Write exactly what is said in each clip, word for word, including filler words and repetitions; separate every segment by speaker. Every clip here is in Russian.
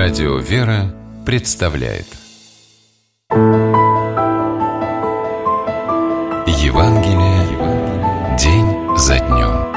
Speaker 1: Радио «Вера» представляет Евангелие день за днем.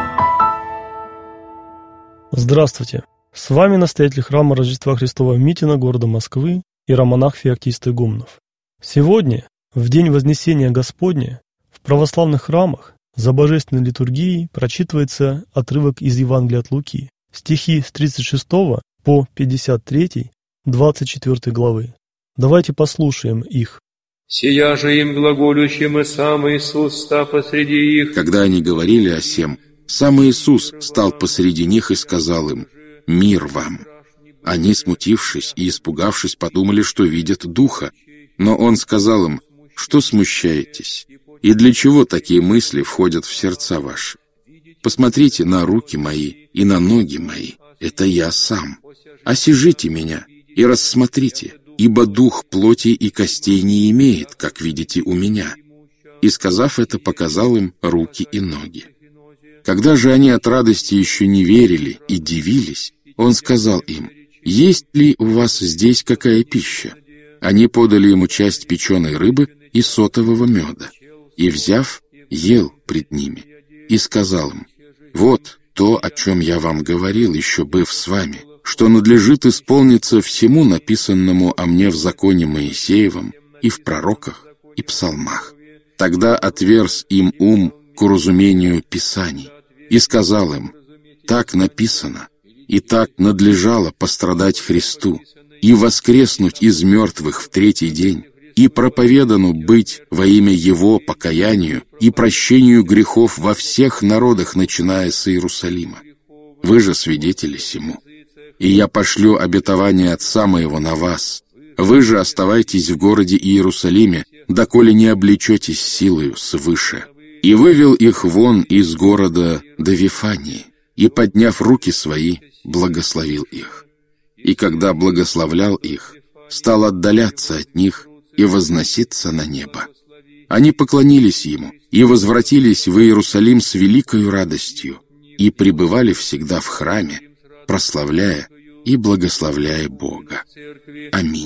Speaker 2: Здравствуйте! С вами настоятель храма Рождества Христова Митина города Москвы, иеромонах Феоктист Игумнов. Сегодня, в день Вознесения Господня, в православных храмах за божественной литургией прочитывается отрывок из Евангелия от Луки, стихи с тридцать шестого по пятьдесят третий, двадцать четвёртой главы. Давайте послушаем их.
Speaker 3: «Сия же им глаголющим, и сам Иисус стал посреди их».
Speaker 4: Когда они говорили о сем, сам Иисус стал посреди них и сказал им: «Мир вам». Они, смутившись и испугавшись, подумали, что видят Духа. Но Он сказал им: «Что смущаетесь? И для чего такие мысли входят в сердца ваши? Посмотрите на руки мои и на ноги мои, это я сам. Осижите меня и рассмотрите, ибо дух плоти и костей не имеет, как видите у меня». И, сказав это, показал им руки и ноги. Когда же они от радости еще не верили и дивились, Он сказал им: «Есть ли у вас здесь какая пища?» Они подали Ему часть печеной рыбы и сотового меда, и, взяв, ел пред ними, и сказал им: «Вот то, о чем я вам говорил, еще быв с вами, что надлежит исполниться всему написанному о мне в законе Моисеевом и в пророках и псалмах». Тогда отверз им ум к уразумению Писаний и сказал им: «Так написано, и так надлежало пострадать Христу и воскреснуть из мертвых в третий день, и проповедану быть во имя Его покаянию и прощению грехов во всех народах, начиная с Иерусалима. Вы же свидетели сему. И я пошлю обетование Отца моего на вас. Вы же оставайтесь в городе Иерусалиме, доколе не облечетесь силою свыше». И вывел их вон из города до Вифании, и, подняв руки свои, благословил их. И когда благословлял их, стал отдаляться от них и возноситься на небо. Они поклонились Ему и возвратились в Иерусалим с великою радостью и пребывали всегда в храме, прославляя и благословляя Бога. Аминь.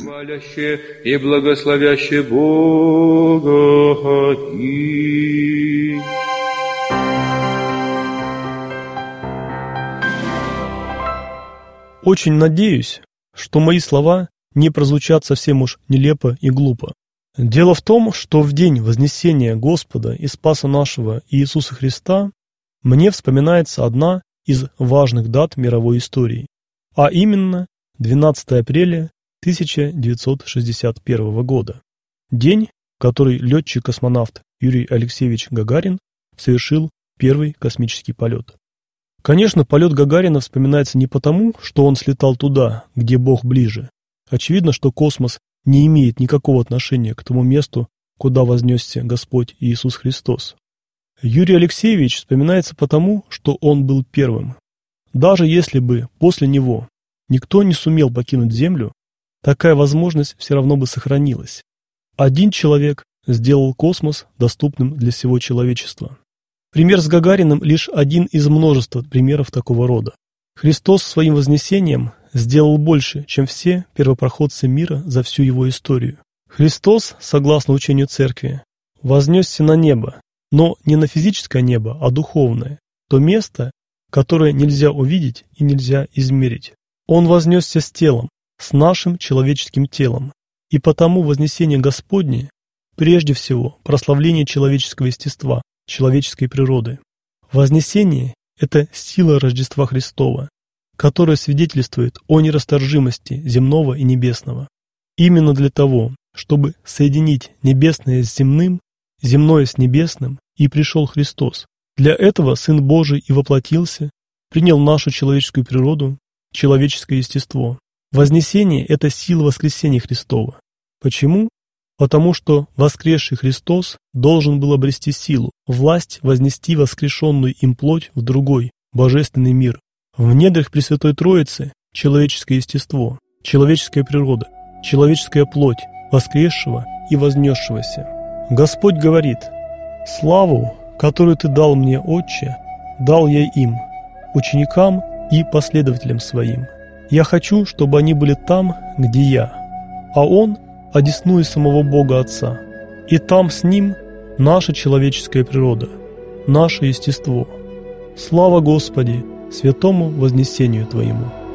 Speaker 3: И благословящий Бога.
Speaker 2: Очень надеюсь, что мои слова не прозвучат совсем уж нелепо и глупо. Дело в том, что в день Вознесения Господа и Спаса нашего Иисуса Христа мне вспоминается одна из важных дат мировой истории, а именно двенадцатое апреля тысяча девятьсот шестьдесят первого года, день, в который летчик-космонавт Юрий Алексеевич Гагарин совершил первый космический полет. Конечно, полет Гагарина вспоминается не потому, что он слетал туда, где Бог ближе. Очевидно, что космос не имеет никакого отношения к тому месту, куда вознесся Господь Иисус Христос. Юрий Алексеевич вспоминается потому, что он был первым. Даже если бы после него никто не сумел покинуть Землю, такая возможность все равно бы сохранилась. Один человек сделал космос доступным для всего человечества. Пример с Гагариным лишь один из множества примеров такого рода. Христос своим вознесением сделал больше, чем все первопроходцы мира за всю его историю. Христос, согласно учению Церкви, вознесся на небо, но не на физическое небо, а духовное, то место, которое нельзя увидеть и нельзя измерить. Он вознесся с телом, с нашим человеческим телом, и потому вознесение Господне прежде всего прославление человеческого естества, человеческой природы. Вознесение – это сила Рождества Христова, которая свидетельствует о нерасторжимости земного и небесного. Именно для того, чтобы соединить небесное с земным, земное с небесным, и пришел Христос. Для этого Сын Божий и воплотился, принял нашу человеческую природу, человеческое естество. Вознесение – это сила воскресения Христова. Почему? Потому что воскресший Христос должен был обрести силу, власть вознести воскрешенную им плоть в другой, божественный мир. В недрах Пресвятой Троицы человеческое естество, человеческая природа, человеческая плоть, воскресшего и вознесшегося. Господь говорит: «Славу, которую Ты дал мне, Отче, дал я им, ученикам и последователям Своим». Я хочу, чтобы они были там, где я, а Он одесную самого Бога Отца, и там с Ним наша человеческая природа, наше естество. Слава Господи, святому вознесению Твоему!